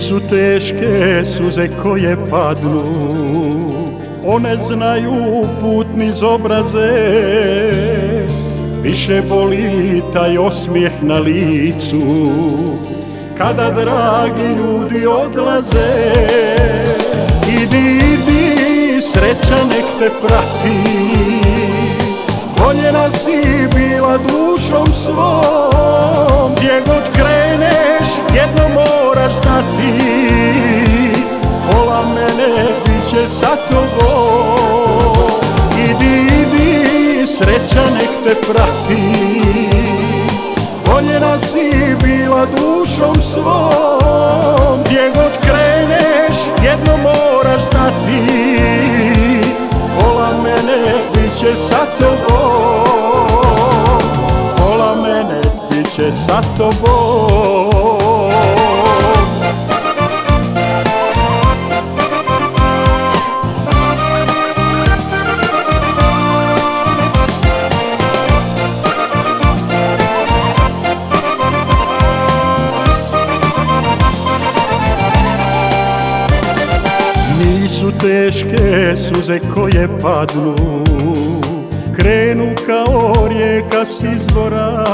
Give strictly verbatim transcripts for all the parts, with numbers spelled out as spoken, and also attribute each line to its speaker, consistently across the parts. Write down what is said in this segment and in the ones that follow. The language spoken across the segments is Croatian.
Speaker 1: Nisu teške suze koje padnu, one znaju put niz obraze. Više boli taj osmijeh na licu, kada dragi ljudi odlaze. Idi, idi, sreća nek te prati, voljena si bila dušom svom. Gdje god kreneš, jedno moraš znati, pola mene bit će sa tobom. Idi, idi, sreća nek te prati, voljena si bila dušom svom. Gdje god kreneš, jedno moraš znati, pola mene bit će sa tobom. Pola mene bit će sa tobom. Nisu teške suze koje padnu, krenu kao rijeka s izvora.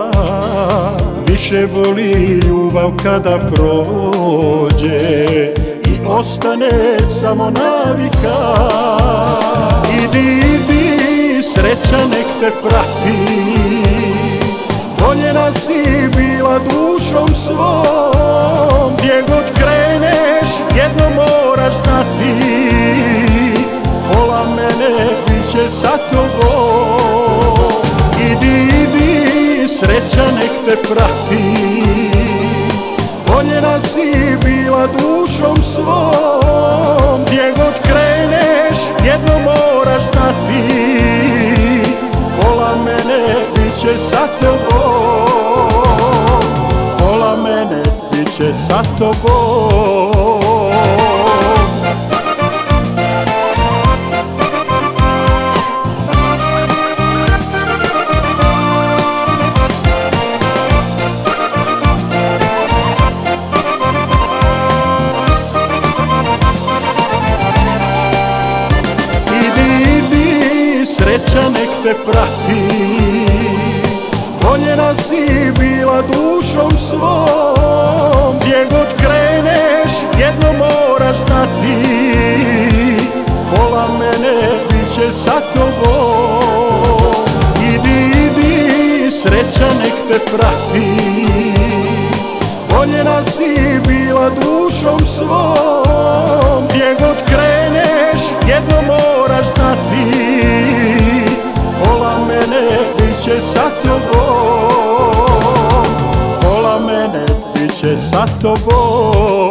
Speaker 1: Više boli ljubav kada prođe i ostane samo navika. Idi, idi, sreća nek te prati, voljena si bila dušom svom. Gdje god kreneš, jedno moraš znati, pola mene bit će sa tobom. Idi, idi, sreća nek te prati, voljena si bila dušom svom. Gdje god kreneš, jedno moraš znati, pola mene bit će sa tobom. Pola mene bit će sa tobom. Sreća nek te prati, voljena si bila dušom svom. Gdje god kreneš, jedno moraš znati, pola mene bit će sa tobom. Idi, idi, sreća nek te prati, voljena si bila dušom svom. Gdje god kreneš, jedno moraš znati, pola mene bit će sa tobom. Pola mene bit će sa tobom.